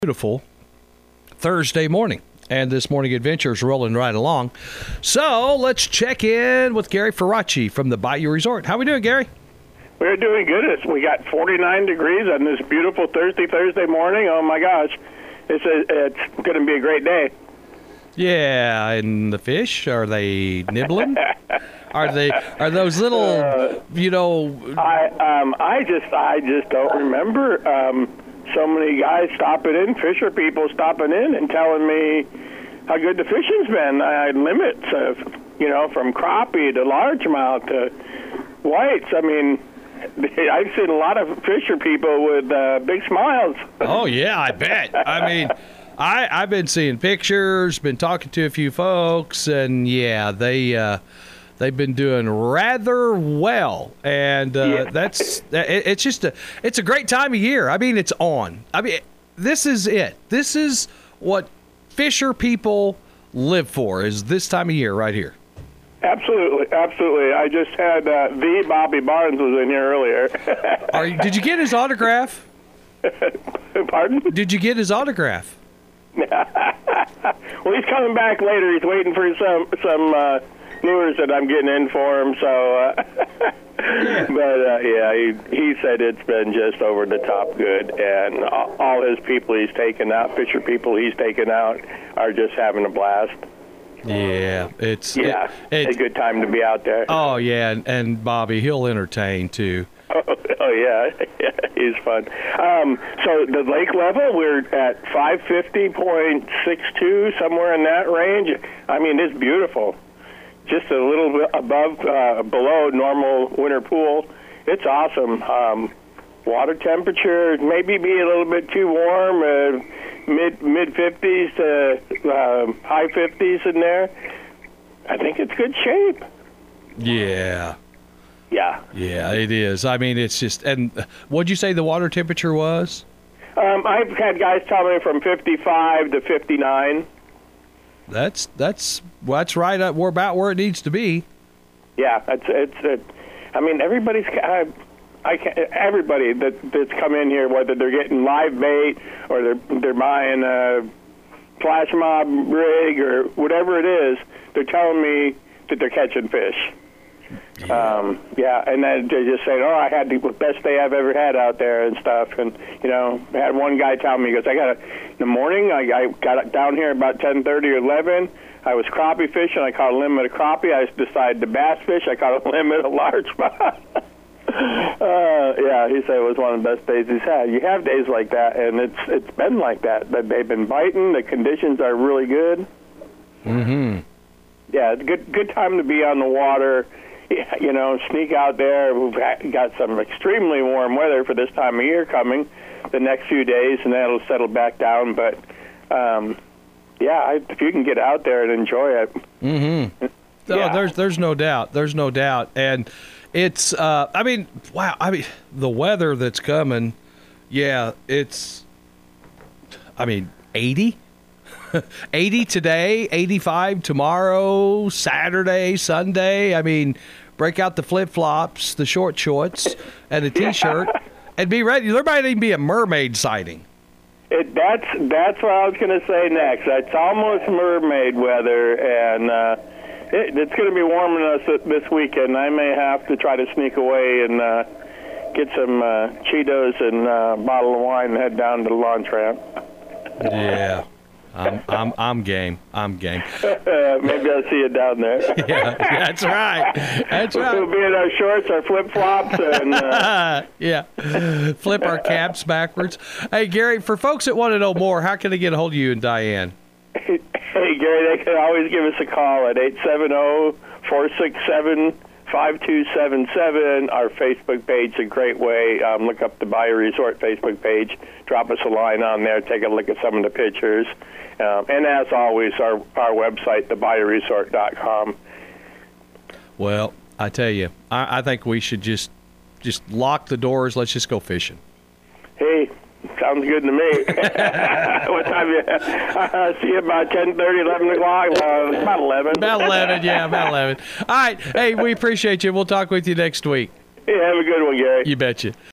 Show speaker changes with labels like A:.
A: Beautiful Thursday morning, and this morning adventure is rolling right along. So let's check in with Gary Faraci from the Bayou Resort. How we doing, Gary?
B: We're doing good. We got 49 degrees on this beautiful Thursday morning. Oh my gosh, it's going to be a great day.
A: Yeah, and the fish, are they nibbling? Are those little,
B: I just don't remember so many guys stopping in, fisher people stopping in and telling me how good the fishing's been. I had limits of, from crappie to largemouth to whites. I mean, I've seen a lot of fisher people with big smiles.
A: Oh, yeah, I bet. I mean, I've been seeing pictures, been talking to a few folks, and yeah, they've been doing rather well, and it's a great time of year. I mean, it's on. I mean, this is it. This is what fisher people live for, is this time of year right here.
B: Absolutely. I just had the Bobby Barnes was in here earlier.
A: Did you get his autograph?
B: Pardon?
A: Did you get his autograph?
B: Well, he's coming back later. He's waiting for some lures that I'm getting in for him. So, he said it's been just over the top good, and all his people he's taken out, fisher people he's taken out, are just having a blast.
A: Yeah, it's
B: a good time to be out there.
A: Oh yeah, and Bobby, he'll entertain too.
B: Oh yeah, he's fun. So the lake level, we're at 550.62, somewhere in that range. I mean, it's beautiful. Just a little bit below normal winter pool. It's awesome. Water temperature maybe be a little bit too warm, mid 50s to high 50s in there. I think it's good shape.
A: Yeah.
B: Yeah,
A: it is. I mean, it's just. And what'd you say the water temperature was?
B: I've had guys tell me from 55 to 59.
A: That's right. We're about where it needs to be.
B: Yeah, it's. I mean, everybody that's come in here, whether they're getting live bait or they're buying a flash mob rig or whatever it is, they're telling me that they're catching fish. And then they're just saying, I had the best day I've ever had out there and stuff. And, I had one guy tell me, he goes, in the morning, I got down here about 10:30 or 11. I was crappie fishing. I caught a limit of crappie. I decided to bass fish. I caught a limit of largemouth. He said it was one of the best days he's had. You have days like that, and it's been like that. But they've been biting. The conditions are really good.
A: Mm-hmm.
B: Yeah, it's good time to be on the water. Sneak out there. We've got some extremely warm weather for this time of year coming the next few days, and that'll settle back down. But, if you can get out there and enjoy it.
A: Mm-hmm. Oh, there's no doubt. There's no doubt. And it's, wow. I mean, the weather that's coming, it's, 80? 80 today, 85 tomorrow, Saturday, Sunday. I mean, break out the flip-flops, the short shorts, and a T-shirt, and be ready. There might even be a mermaid sighting.
B: That's what I was going to say next. It's almost mermaid weather, and it's going to be warming us this weekend. I may have to try to sneak away and get some Cheetos and a bottle of wine and head down to the launch ramp.
A: Yeah. I'm game.
B: Maybe I'll see you down there.
A: Yeah, that's right.
B: We'll be in our shorts, our flip-flops, and
A: flip our caps backwards. Hey, Gary, for folks that want to know more, how can they get a hold of you and Diane?
B: Hey, Gary, they can always give us a call at 870-467-5277. Our Facebook page is a great way. Look up the Bayou Resort Facebook page. Drop us a line on there. Take a look at some of the pictures. And as always, our website, thebayouresort.com.
A: Well, I tell you, I think we should just lock the doors. Let's just go fishing.
B: Hey, sounds good to me. What time see you about 10:30, 11 o'clock? About 11.
A: About 11, about 11. All right. Hey, we appreciate you. We'll talk with you next week.
B: Yeah, have a good one, Gary.
A: You betcha.